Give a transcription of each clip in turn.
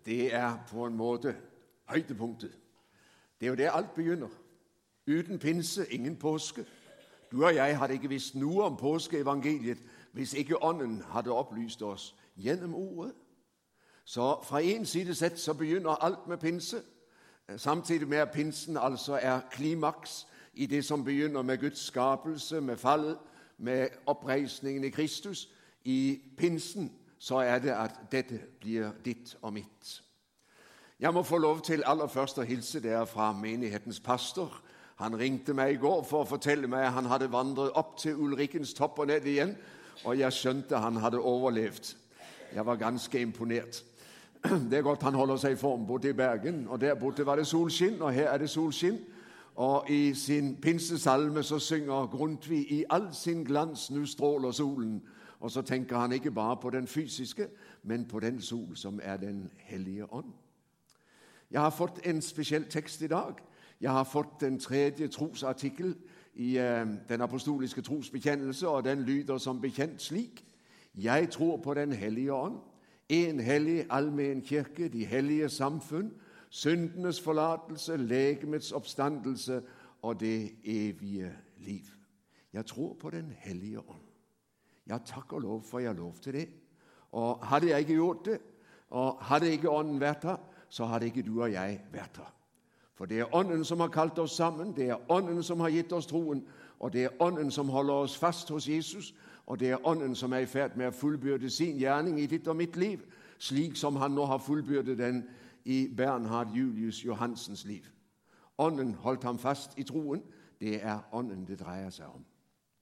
det er på en måte høydepunktet. Det er jo der alt begynner. Uten pinse, ingen påske. Du og jeg hadde ikke visst noe om påskeevangeliet hvis ikke Ånden hadde oplyst oss gjennom ordet. Så fra en side sett så begynner alt med pinse, samtidig med at pinsen altså er klimaks i det som begynner med Guds skapelse, med fall, med oppreisningen i Kristus. I pinsen så er det at dette blir ditt og mitt. Jeg må få lov til aller først å hilse der fra menighetens pastor. Han ringte meg i går for å fortelle meg at han hadde vandret opp til Ulrikkens topp og ned igjen, og jeg skjønte han hadde overlevd. Jeg var ganske imponert. Det er godt han holder seg i form, bodde i Bergen, og der borte var det solskinn, og her er det solskinn. Og i sin pinsesalme så synger Grundtvig i all sin glans nu stråler solen. Og så tenker han ikke bare på den fysiske, men på den sol som er den hellige ånd. Jeg har fått en spesiell tekst i dag. Jeg har fått den 3. trosartikkel i den apostoliske trosbekjennelse, og den lyder som bekjent slik: Jeg tror på den hellige ånd, en hellig almen kirke, de hellige samfunn, syndenes forlatelse, legemets oppstandelse og det evige liv. Jeg tror på den hellige ånd. Ja, takk og lov for jeg har lov til det. Og hadde jeg ikke gjort det, og hadde ikke ånden vært her, så hadde ikke du og jeg vært her. For det er ånden som har kalt oss sammen, det er ånden som har gitt oss troen, og det er ånden som holder oss fast hos Jesus, og det er ånden som er i ferd med å fullbyrde sin gjerning i ditt og mitt liv, slik som han nå har fullbyrdet den i Bernhard Julius Johansens liv. Ånden holdt ham fast i troen. Det er ånden det dreier seg om.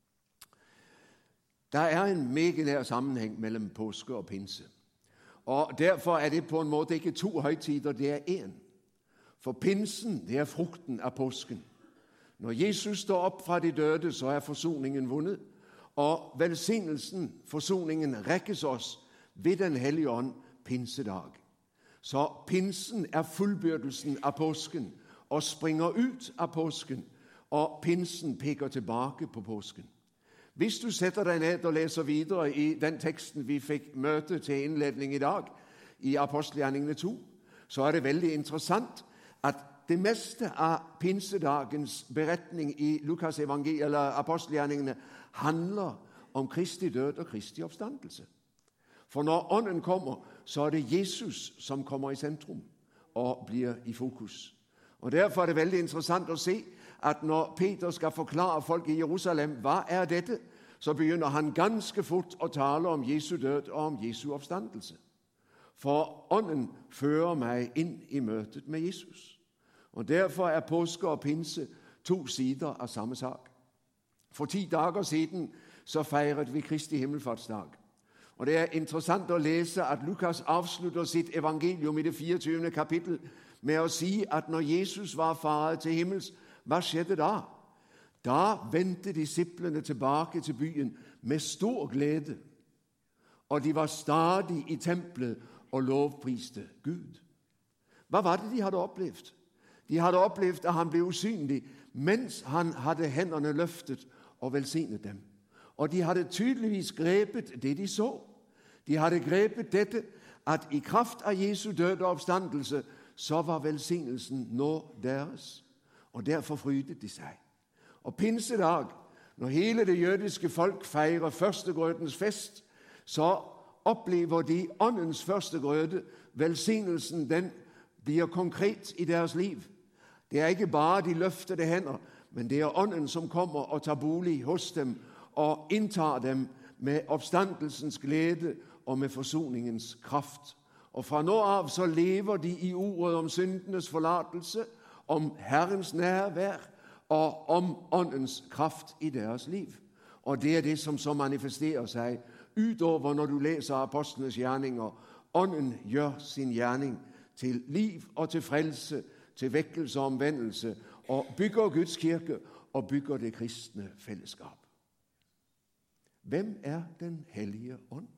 Der er en meget nær sammenheng mellom påske og pinse. Og derfor er det på en måte ikke to høytider, det er én. For pinsen, det er frukten av påsken. Når Jesus står opp fra de døde, så er forsoningen vunnet. Og velsignelsen, forsoningen, rekkes oss ved den hellige ånd pinsedag. Så pinsen er fullbyrdelsen av påsken og springer ut av påsken, og pinsen peker tilbake på påsken. Hvis du setter deg ned og leser videre i den teksten vi fikk møte til innledning i dag, i Apostelgjerningene 2, så er det veldig interessant at det meste av pinsedagens beretning i Lukas evangeliet, eller Apostelgjerningene, handler om Kristi død og Kristi oppstandelse. For når ånden kommer, så er det Jesus som kommer i sentrum og blir i fokus. Og derfor er det veldig interessant å se at når Peter skal forklare folk i Jerusalem, hva er dette, så begynner han ganske fort å tale om Jesu død og om Jesu oppstandelse. For ånden fører meg inn i møtet med Jesus. Og derfor er påske og pinse to sider av samme sak. For 10 dager siden så feiret vi Kristi himmelfartsdag. Og det er interessant å lese at Lukas avslutter sitt evangelium i det 24. kapittel med å si at når Jesus var faret til himmels, hva skjedde da? Da vendte disiplene tilbake til byen med stor glede, og de var stadig i tempelet og lovpriste Gud. Hva var det de hadde opplevd? De hadde opplevd at han ble usynlig mens han hadde hendene løftet og velsignet dem. Og de hadde tydeligvis grepet det de så. De hadde grepet dette, at i kraft av Jesu død og oppstandelse, så var velsignelsen nå deres. Og derfor frydet de seg. Og pinsedag, når hele det jødiske folk feirer førstegrøtens fest, så opplever de åndens førstegrøte. Velsignelsen, den blir konkret i deres liv. Det er ikke bare de løftede hender, men det er ånden som kommer og tar bolig hos dem og inntar dem med oppstandelsens glede og med forsoningens kraft. Og fra nå av så lever de i ordet om syndenes forlatelse, om Herrens nærvær og om åndens kraft i deres liv. Og det er det som så manifesterer seg utover når du leser apostlenes gjerninger. Ånden gjør sin gjerning til liv og til frelse, til vekkelse og omvendelse, og bygger Guds kirke og bygger det kristne fellesskap. Hvem er den hellige ånd?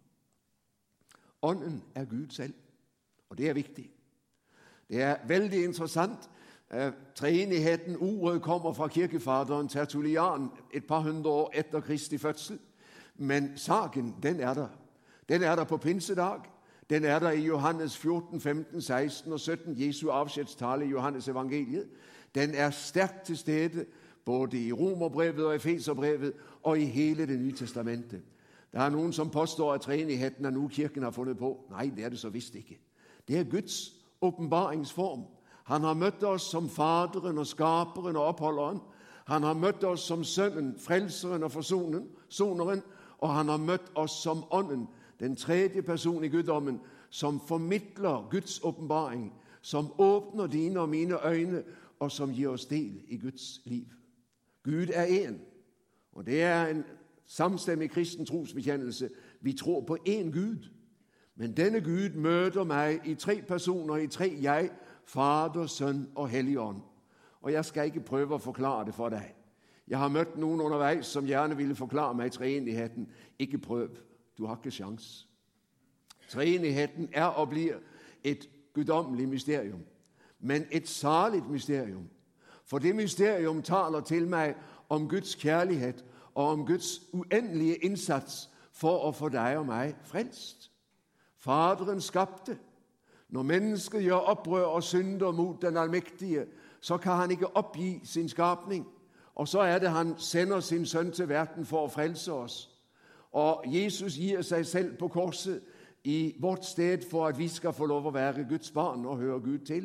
Ånden er Gud selv, og det er viktig. Det er veldig interessant. Treenigheten, ordet kommer fra kirkefaderen Tertullian et par hundre år etter Kristi fødsel, men saken, den er der. Den er der på pinsedag, Den er der i Johannes 14, 15, 16 og 17, Jesu afskjedstale i Johannes evangeliet. Den er stærkt til stede, både i Romerbrevet og Efeserbrevet og i hele det nye testamentet. Der er nogen, som påstår, at treenigheten er nu kirken har fundet på. Nej, det er det så vist ikke. Det er Guds åbenbaringsform. Han har mødt os som faderen og skaberen og opholderen. Han har mødt os som sønnen, frelseren og forsoneren. Og han har mødt os som ånden, den tredje person i guddommen, som formidler Guds åbenbaring, som åbner dine og mine øjne, og som giver os del i Guds liv. Gud er en, og det er en samstemmig kristen trosbekendelse. Vi tror på en Gud, men denne Gud møder mig i 3 personer, i 3 jeg, Fader, Søn og Helligånd. Og jeg skal ikke prøve at forklare det for dig. Jeg har mødt nogen undervejs, som gerne ville forklare mig treenigheden. Ikke prøv. Du har ikke chance. Treenigheden er og bliver et guddommeligt mysterium, men et saligt mysterium. For det mysterium taler til mig om Guds kærlighed og om Guds uendelige indsats for at få dig og mig frelst. Faderen skabte. Når mennesket gør oprør og synder mod den almægtige, så kan han ikke opgive sin skabning. Og så er det, han sender sin søn til verden for at frelse os. Og Jesus giver sig selv på korset i vort sted, for at vi skal få lov at være Guds barn og høre Gud til.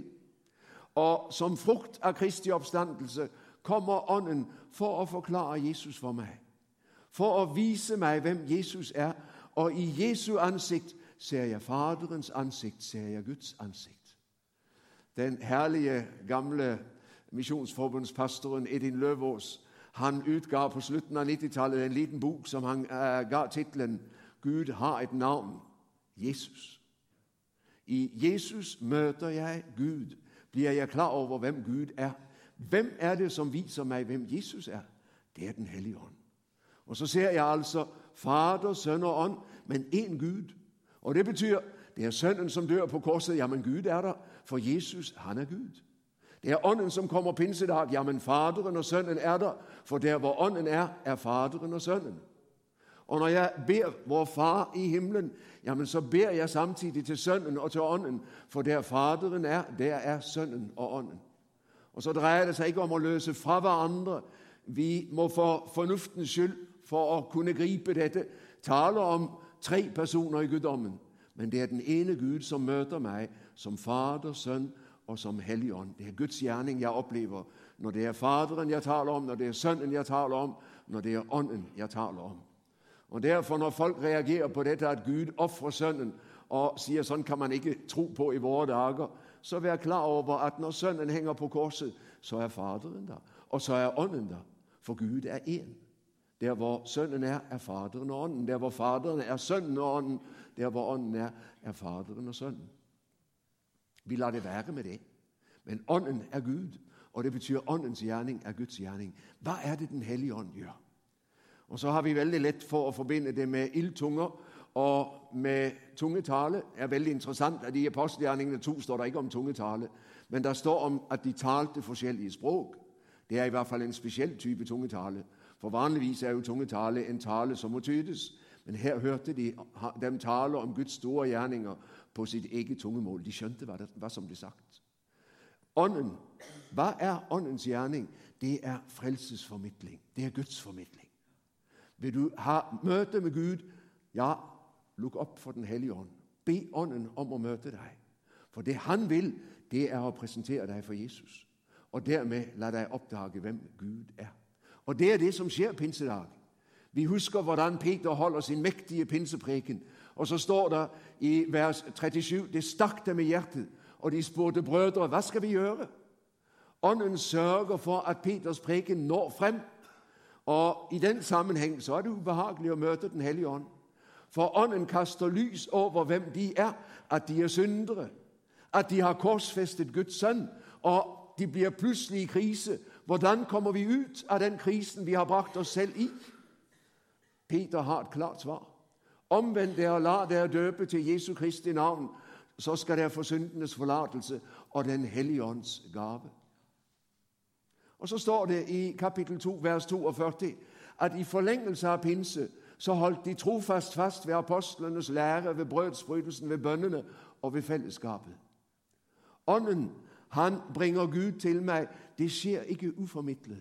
Og som frugt af Kristi opstandelse kommer ånden for at forklare Jesus for mig. For at vise mig, hvem Jesus er. Og i Jesu ansigt ser jeg faderens ansigt, ser jeg Guds ansigt. Den herlige gamle missionsforbundspastoren Edin Løvås, han udgav på slutten af 90-tallet en liten bog, som han gav titlen Gud har et navn, Jesus. I Jesus møter jeg Gud, bliver jeg klar over, hvem Gud er. Hvem er det, som viser mig, hvem Jesus er? Det er den hellige ånd. Og så ser jeg altså Fader, Søn og ånd, men en Gud. Og det betyder, det er sønnen, som dør på korset. Jamen Gud er der, for Jesus, han er Gud. Det er ånden, som kommer pinsedag. Jamen faderen og sønnen er der, for der hvor ånden er faderen og sønnen. Og når jeg beder vor far i himlen, jamen så beder jeg samtidig til sønnen og til ånden, for der faderen er, der er sønnen og ånden. Og så drejer det sig ikke om at løse fra hverandre. Vi må for fornuftens skyld, for at kunne gribe dette, tale om 3 personer i guddommen. Men det er den ene Gud, som møter mig som fader, søn og som helligånd. Det er Guds gerning, jeg oplever, når det er faderen, jeg taler om, når det er sønnen, jeg taler om, når det er ånden, jeg taler om. Og derfor, når folk reagerer på dette, at Gud offrer sønnen og siger, sådan kan man ikke tro på i vore dager, så vær klar over, at når sønnen hænger på korset, så er faderen der, og så er ånden der, for Gud er en. Der hvor sønnen er faderen og ånden. Der hvor faderen er sønnen og ånden. Der hvor ånden er faderen og sønnen. Vi lader det være med det. Men ånden er Gud, og det betyder, åndens gerning er Guds gerning. Hvad er det, den hellige ånd gør? Og så har vi vældig let for at forbinde det med ildtunger og med tungetale. Det er vældig interessant, at i Apostelgjerningerne 2 står der ikke om tungetale, men der står om, at de talte forskellige sprog. Det er i hvert fald en speciel type tungetale. For vanligvis er jo tungetale en tale, som må tydes. Men her hørte de dem tale om Guds store gerninger på sit eget tungemål. De skjønte, hvad som blev sagt. Ånden. Hvad er åndens gerning? Det er frelsesformidling. Det er Guds formidling. Vil du have møte med Gud? Ja, luk op for den hellige ånd. Bed ånden om at møte dig. For det han vil, det er at præsentere dig for Jesus. Og dermed lad dig opdage, hvem Gud er. Og det er det, som sker pinsedag. Vi husker, hvordan Peter holder sin mægtige pinsepræken. Og så står der i vers 37, det stak dem i hjertet, og de spurgte brødre, hvad skal vi gøre? Ånden sørger for, at Peters præken når frem. Og i den sammenhæng, så er det ubehageligt at møte den hellige ånd. For ånden kaster lys over, hvem de er, at de er syndere, at de har korsfæstet Guds søn, og de bliver pludselig i krise. Hvordan kommer vi ud af den krisen, vi har bragt os selv i? Peter har et klart svar. Omvend der og lad der døbe til Jesu Kristi navn, så skal der få syndenes forladelse og den hellige ånds gave. Og så står det i kapitel 2, vers 42, at i forlængelse af pinse, så holdt de trofast fast ved apostlenes lære, ved brødsbrytelsen, ved bønnerne og ved fællesskabet. Ånden, han bringer Gud til mig. Det sker ikke uformidlet.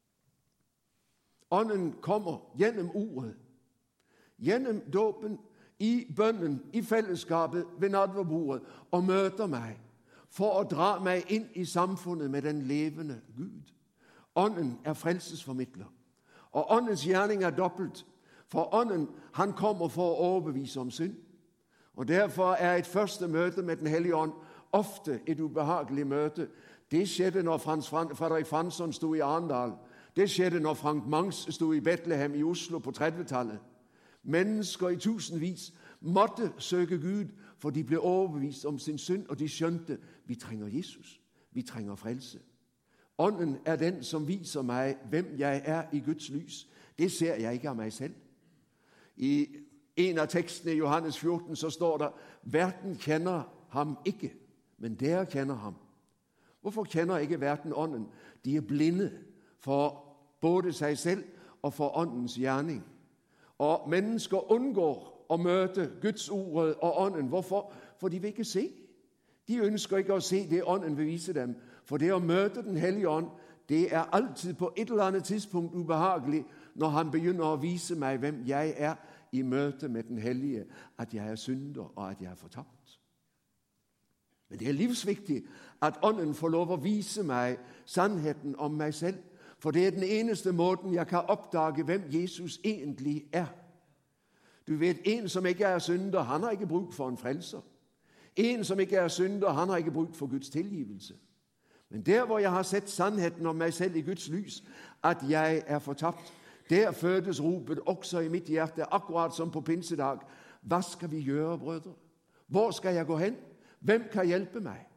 Ånden kommer gennem ordet, gennem dåben, i bønnen, i fællesskabet, ved nadverbordet, og møter mig, for at dra mig ind i samfundet med den levende Gud. Ånden er frelsesformidler, og åndens gerning er dobbelt, for ånden, han kommer for at overbevise om synd. Og derfor er et første møte med den hellige ånd ofte et ubehageligt møte. Det skjedde, når Frederik Fransson stod i Arendal. Det skjedde, når Frank Mangs stod i Bethlehem i Oslo på 30-tallet. Mennesker i tusindvis måtte søge Gud, for de blev overbevist om sin synd, og de skjønte, vi trænger Jesus. Vi trænger frelse. Ånden er den, som viser mig, hvem jeg er i Guds lys. Det ser jeg ikke af mig selv. I en af tekstene i Johannes 14, så står der, verden kender ham ikke, men dere kender ham. Hvorfor kender ikke verden ånden? De er blinde for både sig selv og for åndens gerning. Og mennesker undgår at møte Guds ord og ånden. Hvorfor? For de vil ikke se. De ønsker ikke at se det, ånden vil vise dem. For det at møte den hellige ånd, det er altid på et eller andet tidspunkt ubehageligt, når han begynder at vise mig, hvem jeg er i møte med den hellige, at jeg er synder og at jeg er fortabt. Men det er livsvigtigt, at ånden får lov at vise mig sandheden om mig selv, for det er den eneste måde, jeg kan opdage, hvem Jesus egentlig er. Du ved, en som ikke er synder, han har ikke brug for en frelser. En som ikke er synder, han har ikke brug for Guds tilgivelse. Men der, hvor jeg har set sandheden om mig selv i Guds lys, at jeg er fortabt, der fødes ropet også i mit hjerte, akkurat som på pinsedag. Hvad skal vi gøre, brødre? Hvor skal jeg gå hen? Hvem kan hjælpe mig?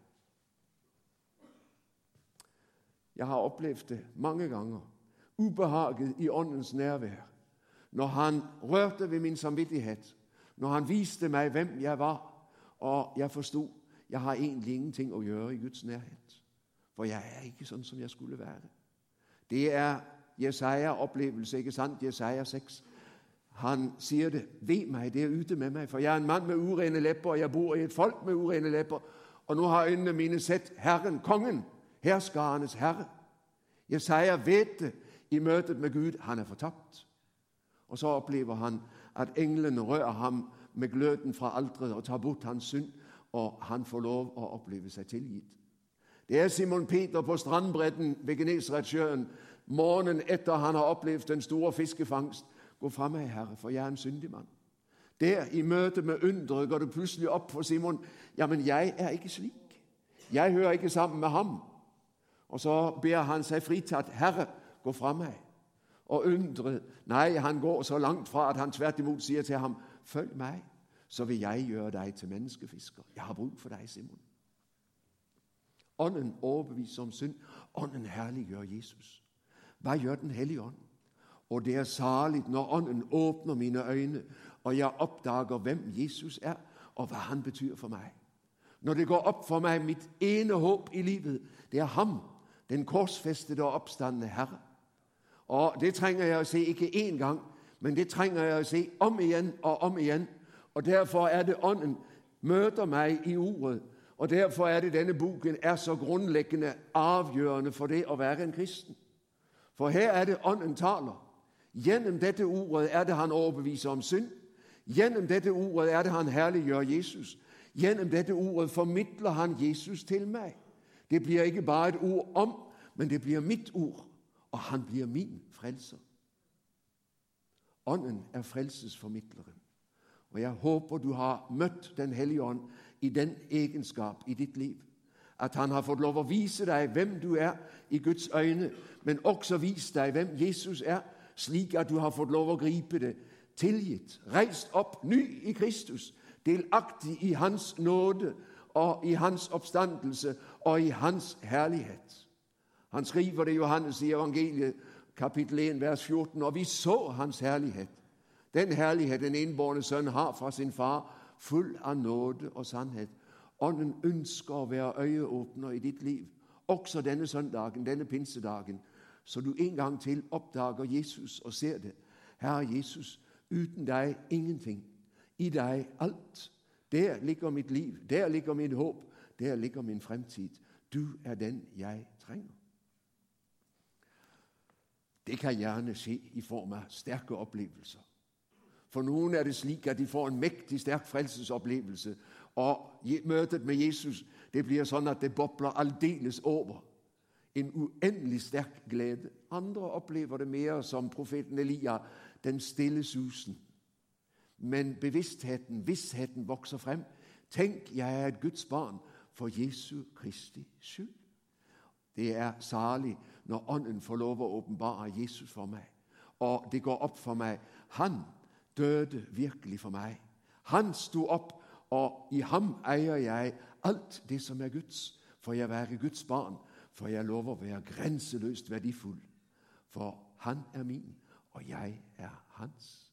Jeg har oplevet det mange gange. Ubehaget i åndens nærvær. Når han rørte ved min samvittighed. Når han viste mig, hvem jeg var. Og jeg forstod, jeg har egentlig ingenting at gøre i Guds nærhed. For jeg er ikke sådan, som jeg skulle være. Det er Jesaja-oplevelse, ikke sandt? Jesaja 6. Han siger det, ved mig, det er yde med mig, for jeg er en mand med urene læpper, og jeg bor i et folk med urene læpper, og nu har øjnene mine set Herren, kongen, herskarernes herre. Jesaja ved det i mødet med Gud, han er fortabt. Og så oplever han, at englen rører ham med gløden fra alteret og tager bort hans synd, og han får lov at opleve sig tilgivet. Det er Simon Peter på strandbredden ved Genesaretsjøen, morgenen efter han har oplevet den store fiskefangst. Gå fremad, Herre, for jeg er en syndig mand. Der i møte med undret går det pludselig op for Simon, jamen jeg er ikke slik. Jeg hører ikke sammen med ham. Og så beder han sig fritaget, Herre, gå fremad. Og undret, nej, han går så langt fra, at han tværtimod siger til ham, følg mig, så vil jeg gøre dig til menneskefisker. Jeg har brug for dig, Simon. Ånden overbeviser om synd. Ånden herliggør Jesus. Hvad gør den hellige ånd? Og det er saligt, når ånden åbner mine øjne, og jeg opdager, hvem Jesus er, og hvad han betyder for mig. Når det går op for mig, mit ene håb i livet, det er ham, den korsfæstede og opstandne Herre. Og det trænger jeg at se ikke én gang, men det trænger jeg at se om igen og om igen. Og derfor er det ånden møder mig i ordet, og derfor er det, denne boken er så grundlæggende afgørende for det at være en kristen. For her er det, ånden taler. Gennem dette ordet er det, han overbeviser om synd. Gennem dette ordet er det, han herliggør Jesus. Gennem dette ordet formidler han Jesus til mig. Det bliver ikke bare et ord om, men det bliver mit ord, og han bliver min frelser. Ånden er frelsesformidleren. Og jeg håber, du har mødt den hellige ånd i den egenskab i dit liv. At han har fået lov at vise dig, hvem du er i Guds øjne, men også vise dig, hvem Jesus er, slik at du har fået lov at gribe det, tilgivet, rejst op, ny i Kristus, delagtig i hans nåde og i hans opstandelse og i hans herlighed. Han skriver det, Johannes i evangeliet, kapitel 1, vers 14, og vi så hans herlighed. Den herlighed, den enbårne søn har fra sin far, fuld af nåde og sandhed. Ånden ønsker at være øjeåbner i dit liv, også denne søndagen, denne pinsedagen, så du en gang til opdager Jesus og ser det. Herre Jesus, Uden dig ingenting. I dig alt. Der ligger mit liv. Der ligger mit håb. Der ligger min fremtid. Du er den, jeg trænger. Det kan gerne ske i form af stærke oplevelser. For nogen er det slik, at de får en mægtig stærk frelsesoplevelse, og mødet med Jesus, det bliver sådan, at det bobler aldeles over. En uendelig stærk glæde. Andre oplever det mere som profeten Elia, den stille susen. Men vidsheden vokser frem. Tænk, jeg er et Guds barn for Jesu Kristi skyld. Det er saligt, når ånden får lov at åbenbare Jesus for mig. Og det går op for mig. Han døde virkelig for mig. Han stod op, og i ham ejer jeg alt det, som er Guds. For jeg er Guds barn, for jeg lover at være grænseløst værdifuld. For han er min, og jeg er hans.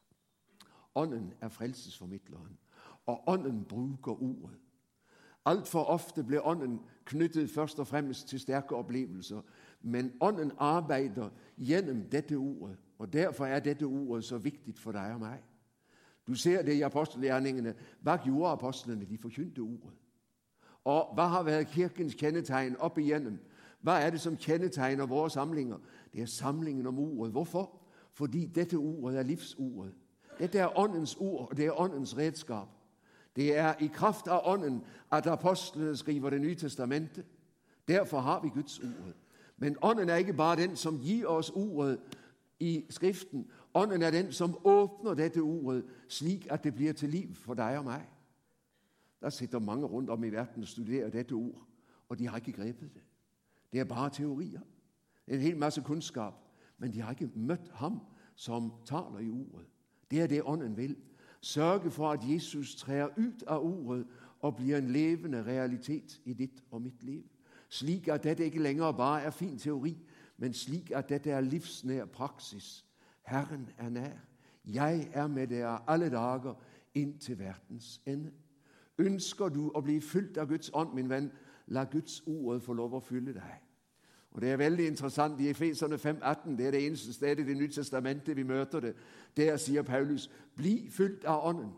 Ånden er frelsesformidleren, og ånden bruger ordet. Alt for ofte bliver ånden knyttet først og fremmest til stærke oplevelser, men ånden arbejder gennem dette ord, og derfor er dette ord så vigtigt for dig og mig. Du ser det i apostelgjerningerne. Hvad gjorde apostlene? De forkyndte ordet. Og hvad har været kirkens kendetegn op igennem? Hvad er det, som kendetegner vores samlinger? Det er samlingen om ordet. Hvorfor? Fordi dette ord er livsordet. Dette er åndens ord, og det er åndens redskab. Det er i kraft af ånden, at apostlene skriver det nye testamente. Derfor har vi Guds ord. Men ånden er ikke bare den, som giver os ordet i skriften. Ånden er den, som åbner dette ord, slik at det bliver til liv for dig og mig. Der sidder mange rundt om i verden og studerer dette ord, og de har ikke grebet det. Det er bare teorier. Det er en hel masse kundskab, men de har ikke mødt ham, som taler i ordet. Det er det, ånden vil. Sørge for, at Jesus træder ud af ordet og bliver en levende realitet i dit og mit liv. Slik at dette ikke længere bare er fin teori, men slik at dette er livsnær praksis. Herren er nær. Jeg er med jer alle dager ind til verdens ende. Ønsker du at blive fyldt af Guds ånd, min ven, lad Guds ord få lov at fylde dig. Og det er vældig interessant i Efeserne 5:18, det er det eneste sted i det nye testamente, vi møter det. Der siger Paulus, bliv fyldt af ånden.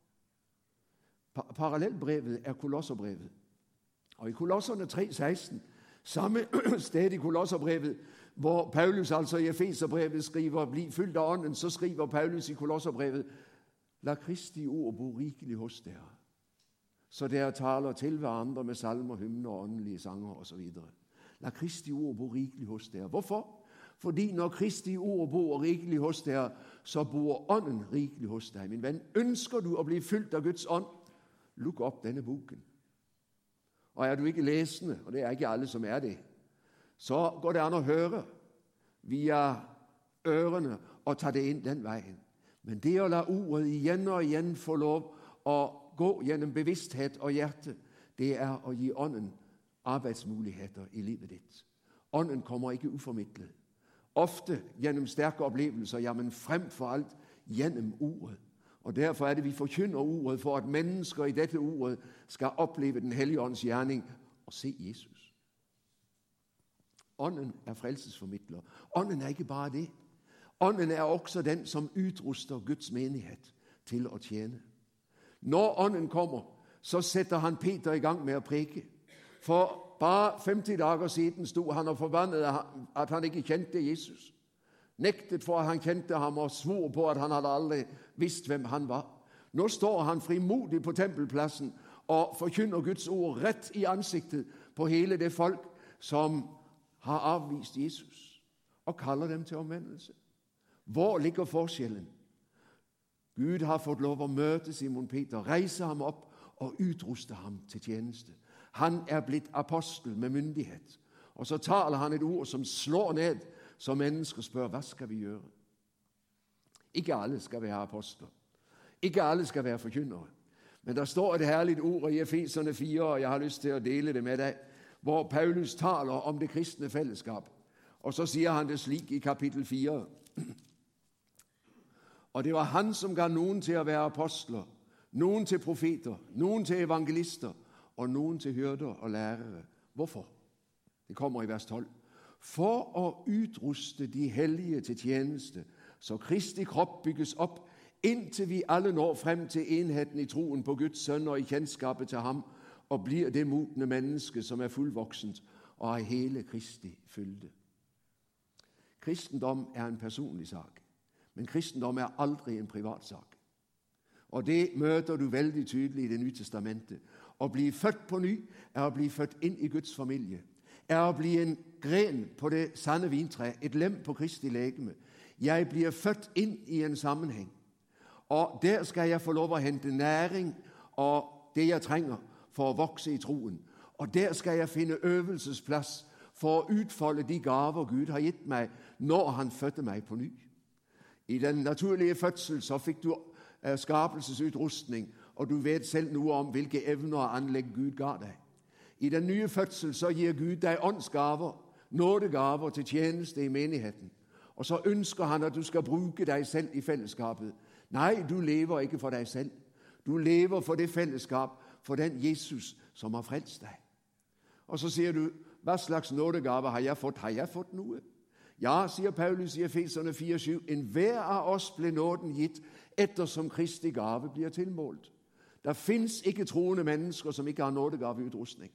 Parallelbrevet er Kolosserbrevet. Og i Kolosserne 3:16, samme sted i Kolosserbrevet, hvor Paulus altså i Efeserbrevet skriver, bliv fyldt af ånden, så skriver Paulus i Kolosserbrevet, lad Kristi ord bo rigeligt hos jer. Så der taler til hverandre med salmer, hymner, åndelige sanger osv. Lad Kristi ord bo rigeligt hos jer. Hvorfor? Fordi når Kristi ord bor rigeligt hos jer, så bor ånden rigeligt hos dig. Min ven, ønsker du at blive fyldt af Guds ånd? Luk op denne boken. Og er du ikke læsende, og det er ikke alle, som er det, så går det an at høre via ørerne og tage det ind den vejen. Men det at lade ordet igen og igen få lov at gå gennem bevidsthed og hjerte, det er at give ånden arbejdsmuligheder i livet dit. Ånden kommer ikke uformidlet. Ofte gennem stærke oplevelser, jamen frem for alt gennem ordet. Og derfor er det, vi forkynder ordet, for at mennesker i dette ord skal opleve den hellige ånds gerning og se Jesus. Ånden er frelsesformidler. Ånden er ikke bare det. Ånden er også den, som udruster Guds menighed til at tjene. Når ånden kommer, så sætter han Peter i gang med at prædike. For bare 50 dage siden stod han og forbandede, at han ikke kendte Jesus. Nægtet for, at han kendte ham og svor på, at han havde aldrig vidst, hvem han var. Nu står han frimodig på tempelpladsen og forkynder Guds ord ret i ansigtet på hele det folk, som har afvist Jesus og kalder dem til omvendelse. Hvor ligger forskellen? Gud har fået lov at møde Simon Peter, rejse ham op og udruste ham til tjeneste. Han er blevet apostel med myndighed. Og så taler han et ord, som slår ned, så mennesker spørger, hvad skal vi gøre? Ikke alle skal være apostler. Ikke alle skal være forkyndere. Men der står et herligt ord i Efeserne 4, og jeg har lyst til at dele det med dig, hvor Paulus taler om det kristne fællesskab. Og så siger han det slik i kapitel 4. Og det var han, som gav nogen til at være apostler, nogen til profeter, nogen til evangelister, og nogen til hyrder og lærere. Hvorfor? Det kommer i vers 12. For at udruste de hellige til tjeneste, så Kristi krop bygges op indtil vi alle når frem til enheden i troen på Guds søn og i kendskabet til ham, og bliver det modne menneske, som er fuldvoksent og har hele Kristi fylde. Kristendom er en personlig sag, men kristendom er aldrig en privat sag. Og det møter du veldig tydeligt i det nye testamentet. At blive født på ny er at blive født ind i Guds familie. Er at blive en gren på det sande vintræ, et lem på Kristi legeme. Jeg bliver født ind i en sammenhæng. Og der skal jeg få lov at hente næring og det jeg trænger for at vokse i troen. Og der skal jeg finde øvelsesplads for at udfolde de gaver Gud har givet mig, når han fødte mig på ny. I den naturlige fødsel så fik du skabelsesudrustning, og du ved selv nu om, hvilke evner og anlæg Gud gav dig. I den nye fødsel så giver Gud dig åndsgaver, nådegaver til tjeneste i menigheden. Og så ønsker han, at du skal bruge dig selv i fællesskabet. Nej, du lever ikke for dig selv. Du lever for det fællesskab, for den Jesus, som har frelst dig. Og så siger du, hvad slags nådegaver har jeg fået? Har jeg fået noget? Ja, siger Paulus i Efeserne 4:7, en hver af os blev nåden givet, eftersom Kristi gave bliver tilmålt. Der findes ikke troende mennesker, som ikke har nådegaveudrustning.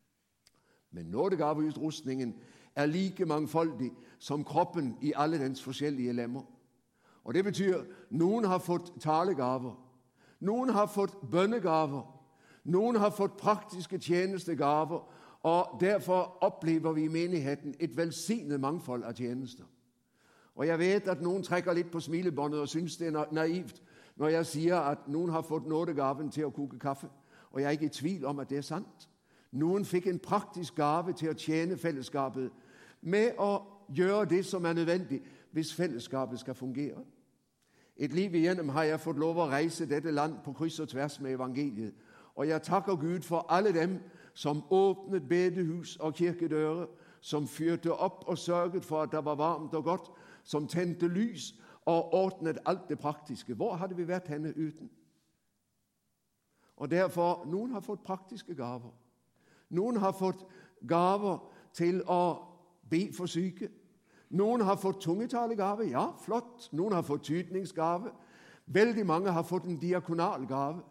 Men nådegaveudrustningen er lige mangfoldig som kroppen i alle dens forskellige lemmer. Og det betyder, at nogen har fået talegaver, nogen har fået bønnegaver, nogen har fået praktiske tjenestegaver, og derfor oplever vi i menigheden et velsignet mangfold af tjenester. Og jeg ved, at nogen trækker lidt på smilebåndet og synes, det er naivt, når jeg siger, at nogen har fået nådegaven til at koge kaffe. Og jeg er ikke i tvivl om, at det er sandt. Nogen fik en praktisk gave til at tjene fællesskabet med at gøre det, som er nødvendigt, hvis fællesskabet skal fungere. Et liv igennem har jeg fået lov at rejse dette land på kryds og tværs med evangeliet. Og jeg takker Gud for alle dem, som åbnede bedehus og kirkedøre, som fyrte op og sørgede for, at der var varmt og godt, som tændte lys og ordnede alt det praktiske. Hvor havde vi været henne uden? Og derfor, nogen har fået praktiske gaver. Nogen har fået gaver til at bede for syge. Nogen har fået tungetalegaver, ja, flot. Nogen har fået tydningsgave. Vældig mange har fået en diakonalgave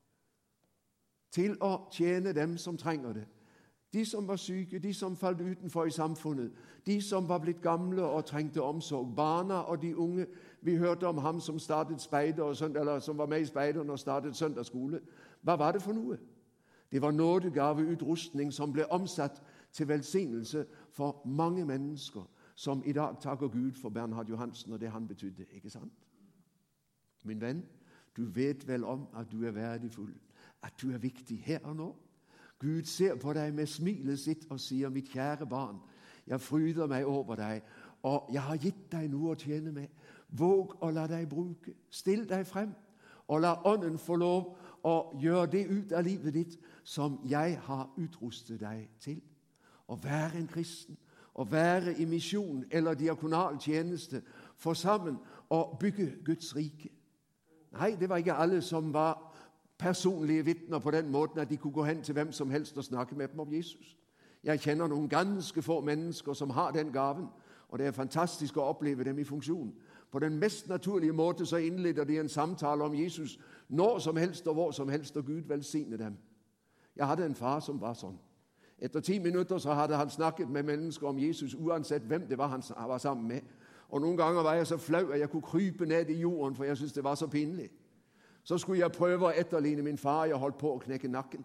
til at tjene dem, som trænger det. De, som var syge, de, som faldt utenfor i samfundet, de, som var blevet gamle og trængte omsorg, barna og de unge. Vi hørte om ham, som startede spejder, eller som var med i spejderne og startede søndagsskole. Hvad var det for noget? Det var nådegaveudrustning, som blev omsat til velsignelse for mange mennesker, som i dag takker Gud for Bernhard Johansen og det han betydde, ikke sandt? Min ven, du ved vel om, at du er værdifuld, at du er vigtig her og nå. Gud ser på dig med smilet sitt og siger, mit kære barn, jeg fryder mig over dig, og jeg har givet dig nu at tjene med. Våg og lad dig bruge. Stil dig frem, og lad ånden få lov at gøre det ud af livet dit, som jeg har udrustet dig til. At være en kristen, at være i mission eller diakonal tjeneste, for sammen at bygge Guds rige. Nej, det var ikke alle, som var personlige vidner på den måde, at de kunne gå hen til hvem som helst og snakke med dem om Jesus. Jeg kender nogle ganske få mennesker, som har den gaven, og det er fantastisk at opleve dem i funktion. På den mest naturlige måde, så indleder de en samtale om Jesus, når som helst og hvor som helst, og Gud velsigne dem. Jeg havde en far, som var sådan. Efter 10 minutter, så havde han snakket med mennesker om Jesus, uanset hvem det var, han var sammen med. Og nogle gange var jeg så flov, at jeg kunne krybe ned i jorden, for jeg synes, det var så pinligt. Så skulle jeg prøve at efterligne min far, jeg holdt på at knække nakken.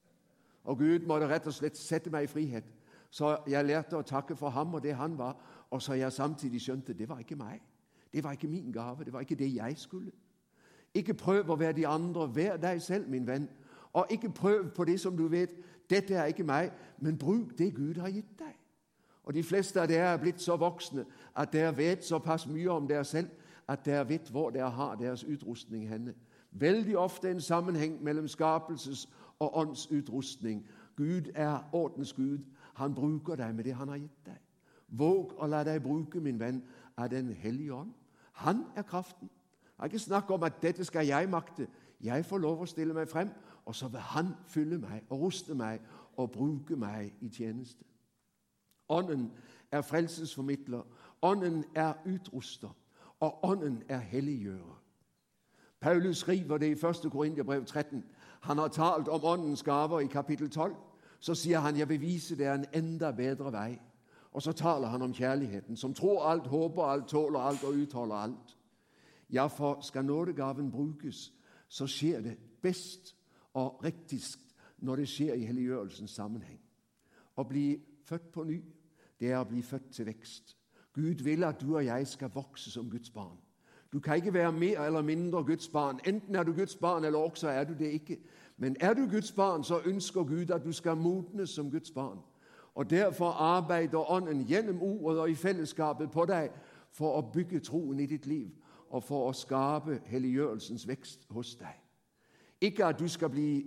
Og Gud måtte ret og slet sætte mig i frihed. Så jeg lærte at takke for ham og det han var, og så jeg samtidig skønte, det var ikke mig. Det var ikke min gave, det var ikke det jeg skulle. Ikke prøv at være de andre, vær dig selv, min ven. Og ikke prøv på det, som du ved, dette er ikke mig, men brug det Gud har givet dig. Og de fleste af der er blevet så voksne, at der ved så pas mye om deres selv, at der ved, hvor der har deres udrustning henne. Vældig ofte en sammenhæng mellem skabelses- og åndsudrustning. Gud er ordens Gud. Han bruger dig med det, han har givet dig. Våg og lad dig bruge, min ven, af den hellige ånd. Han er kraften. Jeg kan ikke snakke om, at dette skal jeg magte. Jeg får lov at stille mig frem, og så vil han fylde mig og ruste mig og bruge mig i tjeneste. Ånden er frelsesformidler. Ånden er udruster. Og ånden er helliggjører. Paulus skriver det i 1. Korintherbrev 13. Han har talt om åndens gaver i kapitel 12. Så siger han, jeg vil vise det en enda bedre vej. Og så taler han om kærligheden, som tror alt, håber alt, tåler alt og udholder alt. Ja, for skal nådegaven bruges, så sker det bedst og rigtigst, når det sker i helliggjørelsens sammenhæng. At blive født på ny, det er at blive født til vækst. Gud vil, at du og jeg skal vokse som Guds barn. Du kan ikke være mere eller mindre Guds barn. Enten er du Guds barn, eller også er du det ikke. Men er du Guds barn, så ønsker Gud, at du skal modnes som Guds barn. Og derfor arbejder ånden gennem ordet og i fællesskabet på dig, for at bygge troen i dit liv, og for at skabe helliggjørelsens vækst hos dig. Ikke at du skal blive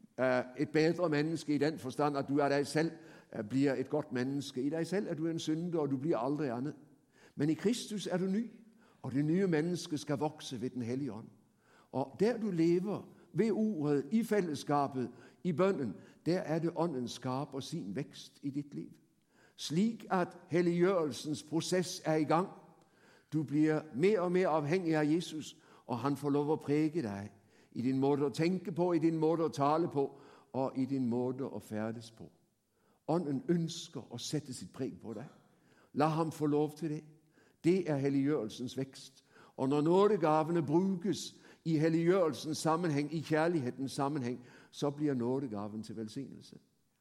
et bedre menneske i den forstand, at du af dig selv bliver et godt menneske. I dig selv er du en synder, og du bliver aldrig andet. Men i Kristus er du ny, og det nye menneske skal vokse ved den hellige ånd. Og der du lever ved ordet, i fællesskabet, i bønnen, der er det ånden skaber sin vækst i dit liv. Slik at helliggjørelsens proces er i gang. Du bliver mere og mere afhængig af Jesus, og han får lov at præge dig i din måde at tænke på, i din måde at tale på, og i din måde at færdes på. Ånden ønsker at sætte sit præg på dig. Lad ham få lov til det. Det er helliggjørelsens vækst. Og når nådegavene bruges i helliggjørelsens sammenhæng, i kærlighedens sammenhæng, så bliver nådegaven til velsignelse.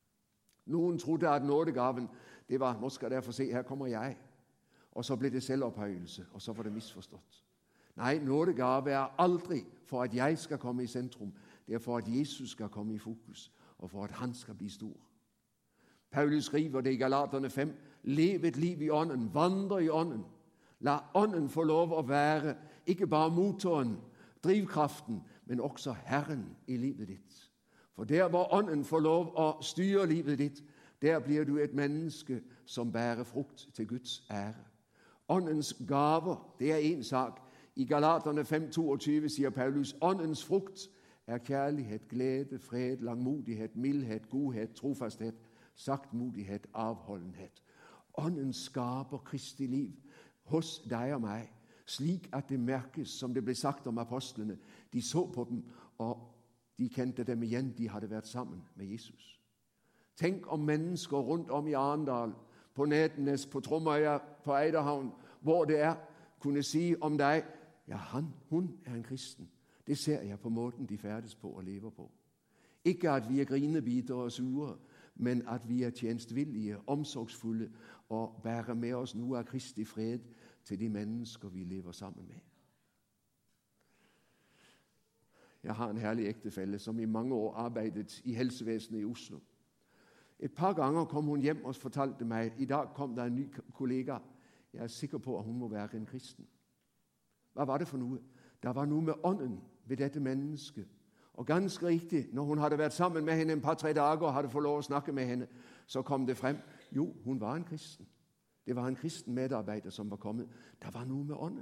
Nogen troede, at nådegaven, det var, nu skal derfor se, her kommer jeg. Og så blev det selvophøjelse, og så var det misforstået. Nej, nådegave er aldrig for, at jeg skal komme i centrum. Det er for, at Jesus skal komme i fokus, og for, at han skal blive stor. Paulus skriver det i Galaterne 5. Lev et liv i ånden, vandre i ånden. Lad ånden få lov at være, ikke bare motoren, drivkraften, men også Herren i livet dit. For der, hvor ånden får lov at styre livet dit, der bliver du et menneske, som bærer frugt til Guds ære. Åndens gaver, det er en sak. I Galaterne 5:22 siger Paulus, åndens frugt er kærlighed, glæde, fred, langmodighed, mildhed, godhed, trofasthed, sagtmodighed, afholdenhed. Ånden skaber Kristi liv hos dig og mig, slik at det mærkes, som det blev sagt om apostlene. De så på dem, og de kendte dem igen, de havde været sammen med Jesus. Tænk om mennesker rundt om i Arendal, på Nættenes, på Tromøya, på Eiderhavn, hvor det er, kunne sige om dig, ja, hun er en kristen. Det ser jeg på måden, de færdes på og lever på. Ikke at vi er grinebiter og sure, men at vi er tjenstvillige, omsorgsfulde og bærer med os nu af Kristi fred til de mennesker, vi lever sammen med. Jeg har en herlig ægtefælle, som i mange år arbejdet i helsevæsenet i Oslo. Et par gange kom hun hjem og fortalte mig, at i dag kom der en ny kollega. Jeg er sikker på, at hun må være en kristen. Hvad var det for noget? Der var noget med ånden ved dette menneske. Og ganske rigtigt, når hun havde været sammen med hende en par-tre dage og havde fået lov at snakke med hende, så kom det frem. Jo, hun var en kristen. Det var en kristen medarbejder, som var kommet. Der var noget med ånden.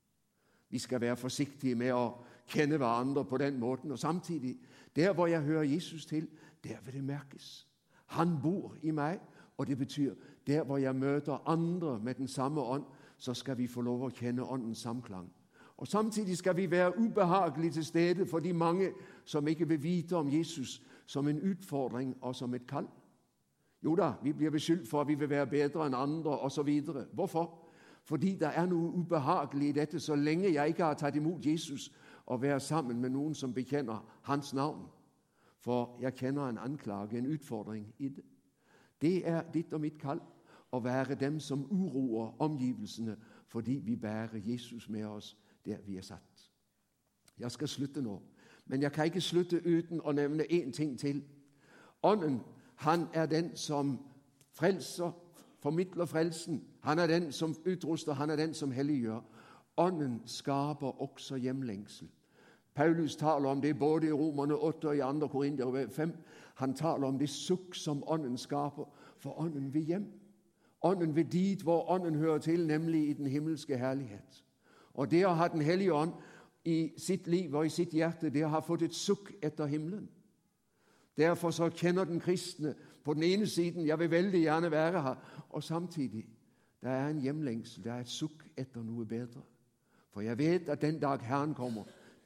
Vi skal være forsigtige med at kende hverandre på den måde. Og samtidig, der hvor jeg hører Jesus til, der vil det mærkes. Han bor i mig, og det betyder, der hvor jeg møder andre med den samme ånd, så skal vi få lov at kende åndens samklang. Og samtidig skal vi være ubehagelige til stede for de mange, som ikke vil vide om Jesus som en udfordring og som et kald. Jo da, vi bliver beskyldt for, at vi vil være bedre end andre og så videre. Hvorfor? Fordi der er noget ubehageligt i dette, så længe jeg ikke har taget imod Jesus og være sammen med nogen, som bekender hans navn. For jeg kender en anklage, en udfordring i det. Det er dit og mit kald at være dem, som uroer omgivelsene, fordi vi bærer Jesus med os, der vi er sat. Jeg skal slutte nu, men jeg kan ikke slutte uden at nævne en ting til. Ånden, han er den, som frelser, formidler frelsen. Han er den, som udruster, han er den, som helliggør. Ånden skaber også hjemlængsel. Paulus taler om det både i Romerne 8 og i 2. Korintherbrev 5. Han taler om det suk, som ånden skaber, for ånden vil hjem. Ånden vil dit, hvor ånden hører til, nemlig i den himmelske herlighed. Og det at have den hellige ånd i sit liv og i sit hjerte, det har fået et suk efter himlen. Derfor så kender den kristne på den ene siden, jeg vil vældig gerne være her, og samtidig, der er en hjemlængsel, der er et suk efter noget bedre. For jeg ved, at den dag Herren kommer,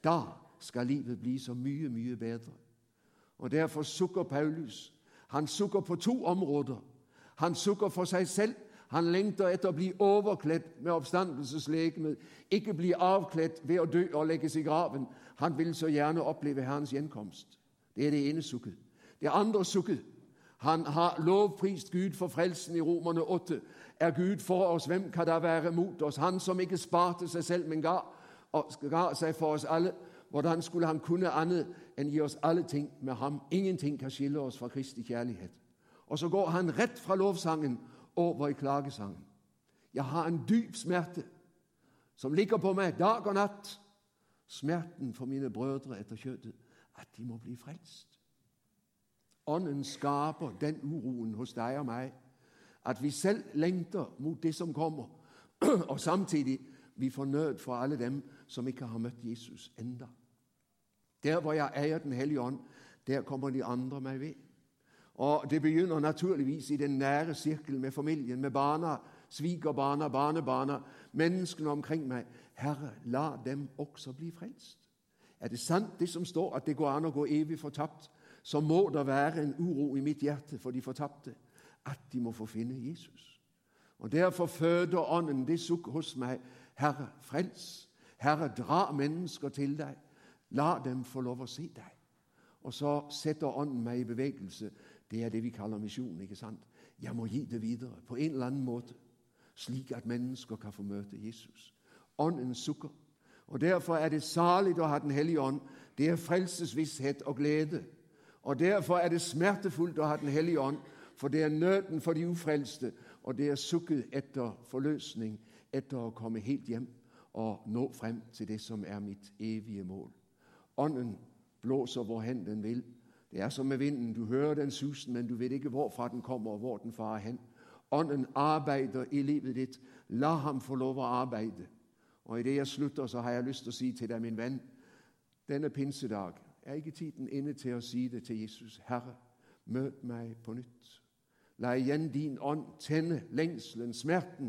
der skal livet blive så mye, mye bedre. Og derfor sukker Paulus. Han sukker på 2 områder. Han sukker for sig selv. Han længter efter at blive overklædt med opstandelseslægemet. Ikke blive afklædt ved at dø og lægges i graven. Han vil så gerne opleve Herrens genkomst. Det er det ene sukket. Det andre sukket. Han har lovprist Gud for frelsen i Romerne 8. Er Gud for os, hvem kan der være mod os? Han som ikke sparte sig selv, men gav sig for os alle. Hvordan skulle han kunne andet end give os alle ting med ham? Ingenting kan skille os fra Kristi kærlighed. Og så går han ret fra lovsangen over i klagesangen. Jeg har en dyb smerte, som ligger på mig dag og nat. Smerten for mine brødre efter køttet, at de må blive frelst. Ånden skaber den uroen hos dig og mig, at vi selv længter mod det, som kommer, og samtidig vi får nød for alle dem, som ikke har mødt Jesus enda. Der, hvor jeg ejer den hellige ånd, der kommer de andre mig ved. Og det begynder naturligvis i den nære cirkel med familien, med barna, svigerbarna, barnebarna, menneskene omkring mig. Herre, lad dem også blive frelst. Er det sandt, det som står, at det går an at gå evigt fortabt, så må der være en uro i mit hjerte for de fortabte, at de må få finde Jesus. Og derfor føder ånden det suk hos mig. Herre, frels. Herre, dra mennesker til dig. Lad dem få lov at se dig. Og så sætter ånden mig i bevægelse. Det er det, vi kalder mission, ikke sandt? Jeg må give det videre på en eller anden måde, slik at mennesker kan få møde Jesus. Ånden sukker. Og derfor er det saligt at have den hellige ånd. Det er frelsesvished og glæde. Og derfor er det smertefuldt at have den hellige ånd, for det er nøden for de ufrelste, og det er sukket efter forløsning, efter at komme helt hjem og nå frem til det, som er mit evige mål. Ånden blåser, hvorhen den vil. Det er som med vinden. Du hører den susen, men du ved ikke, hvorfra den kommer og hvor den farer hen. Ånden arbejder i livet dit. Lad ham få lov at arbejde. Og i det jeg slutter, så har jeg lyst til at sige til dig, min ven, denne pinsedag er ikke tiden inde til at sige det til Jesus. Herre, mød mig på nyt. Lad igen din ånd tænde længslen, smerten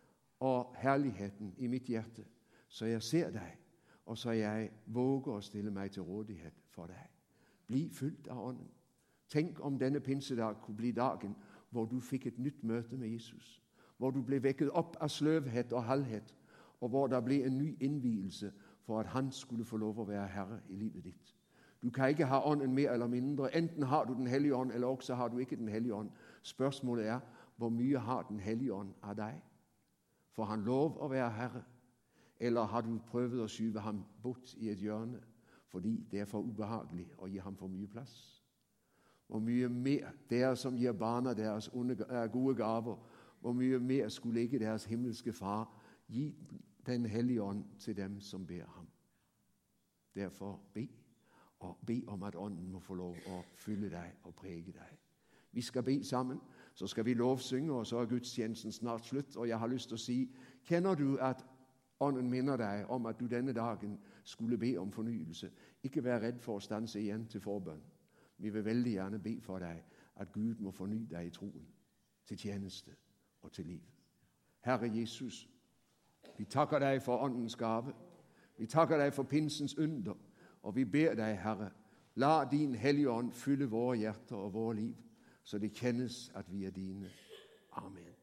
og herligheden i mit hjerte, så jeg ser dig, og så jeg våger at stille mig til rådighed for dig. Bliv fyldt af ånden. Tænk om denne pinsedag kunne blive dagen, hvor du fik et nyt møde med Jesus. Hvor du blev vækket op af sløvhed og halvhed, og hvor der blev en ny indvielse, for at han skulle få lov at være herre i livet dit. Du kan ikke have ånden mere eller mindre. Enten har du den hellige ånd, eller også har du ikke den hellige ånd. Spørgsmålet er, hvor mye har den hellige ånd af dig? For han lov at være herre? Eller har du prøvet at syve ham bort i et hjørne, fordi det er for ubehageligt at give ham for mye plads? Hvor mye mere der, som giver barna deres gode gaver, hvor mye mere skulle ikke deres himmelske far give den hellige ånd til dem, som beder ham. Derfor bed om, at ånden må få lov at fylde dig og præge dig. Vi skal bede sammen, så skal vi lovsynge, og så er gudstjenesten snart slut. Og jeg har lyst til at sige, kender du, at ånden minder dig om, at du denne dagen skulle bede om fornyelse? Ikke være redd for at standse igen til forbøn. Vi vil vældig gerne bede for dig, at Gud må forny dig i troen, til tjeneste og til liv. Herre Jesus, vi takker dig for åndens gave. Vi takker dig for pinsens under, og vi beder dig, Herre, lad din hellige ånd fylde vores hjerter og vores liv, så det kendes, at vi er dine. Amen.